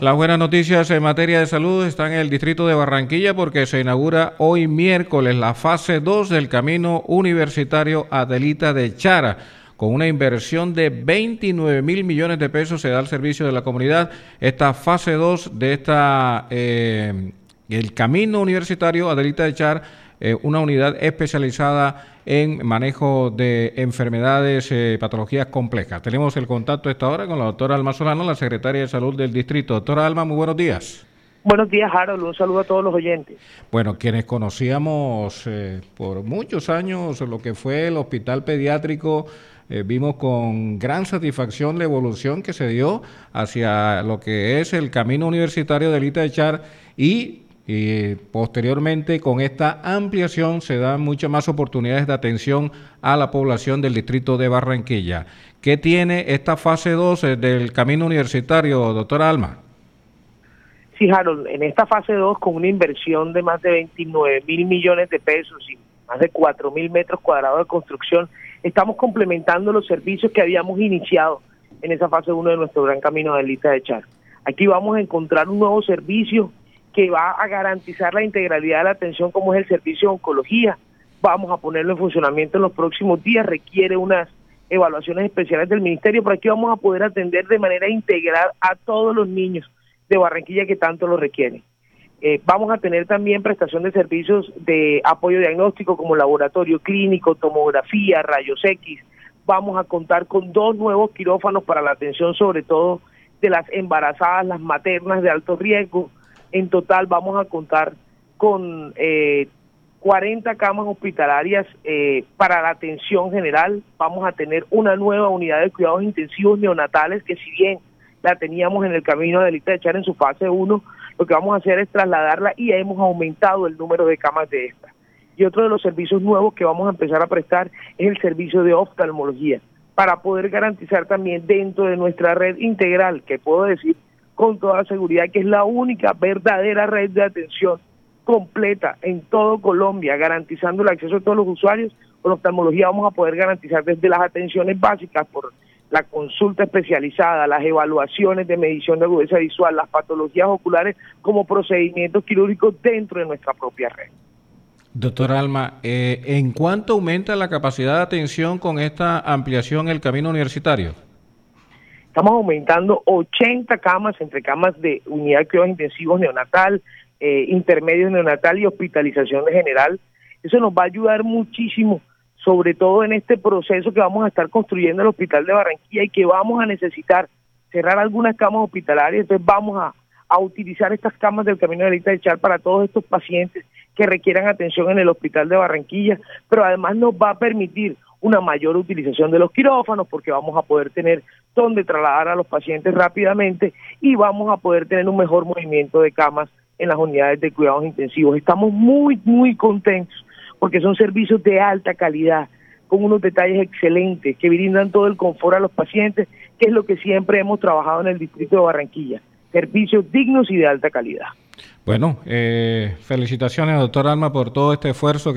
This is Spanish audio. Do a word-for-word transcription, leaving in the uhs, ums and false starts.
Las buenas noticias en materia de salud están en el distrito de Barranquilla porque se inaugura hoy miércoles la fase dos del camino universitario Adelita de Chara. Con una inversión de veintinueve mil millones de pesos se da al servicio de la comunidad. Esta fase dos de esta eh, el camino universitario Adelita de Chara, eh, una unidad especializada en manejo de enfermedades, eh, patologías complejas. Tenemos el contacto a esta hora con la doctora Alma Solano, la secretaria de Salud del distrito. Doctora Alma, muy buenos días. Buenos días, Harold. Un saludo a todos los oyentes. Bueno, quienes conocíamos eh, por muchos años lo que fue el hospital pediátrico, eh, vimos con gran satisfacción la evolución que se dio hacia lo que es el camino universitario de Adelita de Chara y Y posteriormente con esta ampliación se dan muchas más oportunidades de atención a la población del distrito de Barranquilla. ¿Qué tiene esta fase dos del camino universitario, doctora Alma? Sí, Harold, en esta fase dos, con una inversión de más de veintinueve mil millones de pesos y más de cuatro mil metros cuadrados de construcción, estamos complementando los servicios que habíamos iniciado en esa fase uno de nuestro gran camino de Adelita de Chara. Aquí vamos a encontrar un nuevo servicio que va a garantizar la integralidad de la atención, como es el servicio de oncología. Vamos a ponerlo en funcionamiento en los próximos días, requiere unas evaluaciones especiales del ministerio, pero aquí vamos a poder atender de manera integral a todos los niños de Barranquilla que tanto lo requieren. Eh, vamos a tener también prestación de servicios de apoyo diagnóstico como laboratorio clínico, tomografía, rayos X. Vamos a contar con dos nuevos quirófanos para la atención sobre todo de las embarazadas, las maternas de alto riesgo. En total vamos a contar con eh, cuarenta camas hospitalarias eh, para la atención general. Vamos a tener una nueva unidad de cuidados intensivos neonatales que, si bien la teníamos en el camino de Adelita de Chara en su fase uno, lo que vamos a hacer es trasladarla y hemos aumentado el número de camas de esta. Y otro de los servicios nuevos que vamos a empezar a prestar es el servicio de oftalmología, para poder garantizar también dentro de nuestra red integral, que puedo decir con toda seguridad que es la única verdadera red de atención completa en todo Colombia, garantizando el acceso de todos los usuarios. Con oftalmología vamos a poder garantizar desde las atenciones básicas por la consulta especializada, las evaluaciones de medición de agudeza visual, las patologías oculares como procedimientos quirúrgicos dentro de nuestra propia red. Doctora Alma, eh, ¿en cuánto aumenta la capacidad de atención con esta ampliación del camino universitario? Estamos aumentando ochenta camas, entre camas de unidad de cuidados intensivos neonatal, eh, intermedios neonatal y hospitalización general. Eso nos va a ayudar muchísimo, sobre todo en este proceso que vamos a estar construyendo el hospital de Barranquilla y que vamos a necesitar cerrar algunas camas hospitalarias. Entonces vamos a, a utilizar estas camas del camino de Adelita de Chara para todos estos pacientes que requieran atención en el hospital de Barranquilla, pero además nos va a permitir una mayor utilización de los quirófanos, porque vamos a poder tener donde trasladar a los pacientes rápidamente y vamos a poder tener un mejor movimiento de camas en las unidades de cuidados intensivos. Estamos muy, muy contentos porque son servicios de alta calidad, con unos detalles excelentes que brindan todo el confort a los pacientes, que es lo que siempre hemos trabajado en el distrito de Barranquilla. Servicios dignos y de alta calidad. Bueno, eh, felicitaciones, doctor Alma, por todo este esfuerzo que